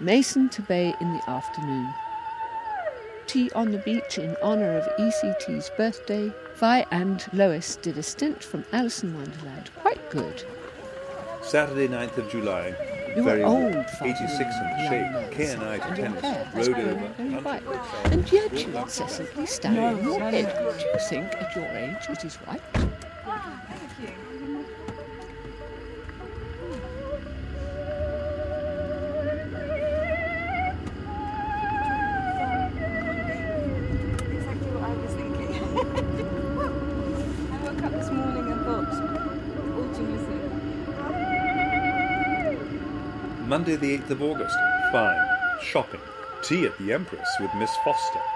Mason to Bay in the afternoon. Tea on the beach in honour of ECT's birthday. Vi and Lois did a stint from Alice in Wonderland. Quite good. Saturday, 9th of July. You're Very old, warm. 86 in the shade. K&I to tennis. Rode over. Very white. And yet you incessantly stand on your head. Do you think at your age it is right? Monday the 8th of August. Fine. Shopping. Tea at the Empress with Miss Foster.